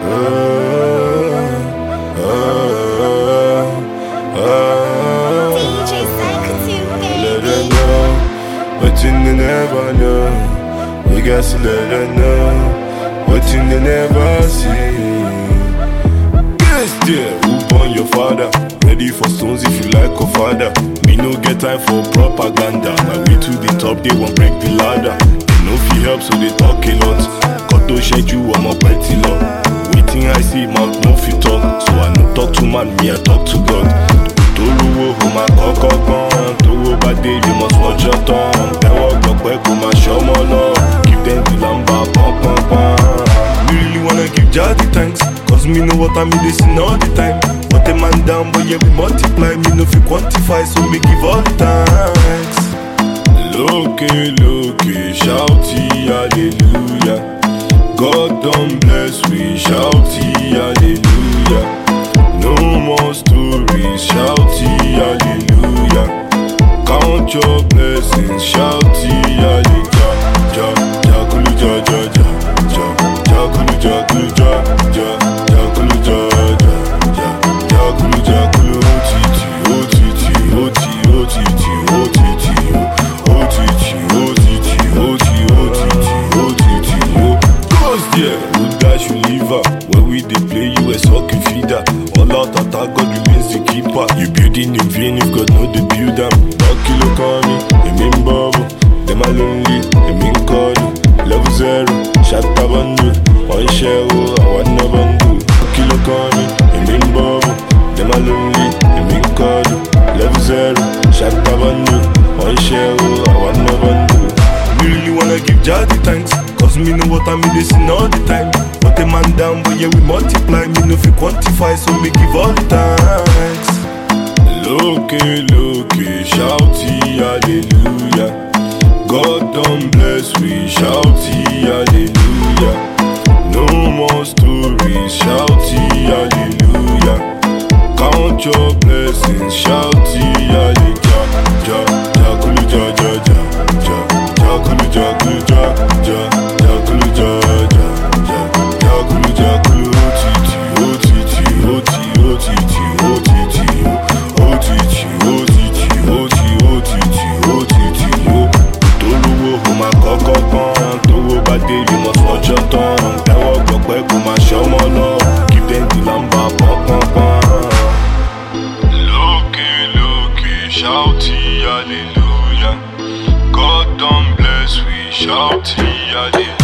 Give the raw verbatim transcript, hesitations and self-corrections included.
Wetin they never know, we got to let them know. Wetin they never see. Yes, dear, who born your father? Ready for stones if you like a father. Me no get time for propaganda. My way to the top, they won't break the ladder. They no feel help, so they talk a lot. Got to shade you, I'm a pretty law. Waiting, I see mouth no fit talk. So I no talk to man, me I talk to God. Toluwo ho ma koko kan, towo ba de you must watch your tongue. Tewo gbope ko ma shomo lo, give them the lamba pom pom pom. Me really wanna give Jah the thanks, cause me know what I mean, they sin all the time. What a man down, but yeah we multiply. Me no fit quantify, so me give all the thanks. Loke, loke, shouty hallelujah. God don't bless, we shouty hallelujah. No more stories, shouty hallelujah. Count your blessings, shouty hallelujah. Ja, ja, kulu ja, ja, ja, ja, ja, kulu ja, kulu ja, ja, ja, kulu ja, ja, ja, ja, kulu ja, kulu otiti, otiti, oti, otiti, otiti, otiti, otiti, oti, otiti, otiti, o. Cause there, who dash you liver? When we dey play you a soccer feeder. All out attack, God remains the keeper. You building in vain if God know the builder. Lucky look on me, them in bubble. Them are lonely, them in cuddle. Level zero, shatter bundle. One share, oh, I want no bundle. Lucky look on me, them in bubble. Them are lonely, them in cuddle. Level zero, shatter bundle. One share, oh, I want no bundle. Me really wanna give Jah the thanks, cause me know what I mean, they sin all the time. Put a man down, but yeah we multiply. Me no fit quantify, so me give all the thanks. Loke, loke, shouty hallelujah. God don't bless, we shouty hallelujah. No more stories, shouty hallelujah. Count your blessings, shouty hallelujah. Ja, ja, kulu ja, ja, ja, ja, ja, kulu ja, kulu ja, ja, ja, kulu ja, ja, ja, ja, kulu ja, kulu otiti, otiti, oti, otiti, otiti, otiti, otiti, oti, otiti, otiti, o. Toluwo ho ma koko kan, towo ba de you must watch your tongue. Tewo gbope ko ma shomo lo, give them the lamba pom pom pom. Loke, loke, shouty hallelujah. God don't bless, we shouty hallelujah.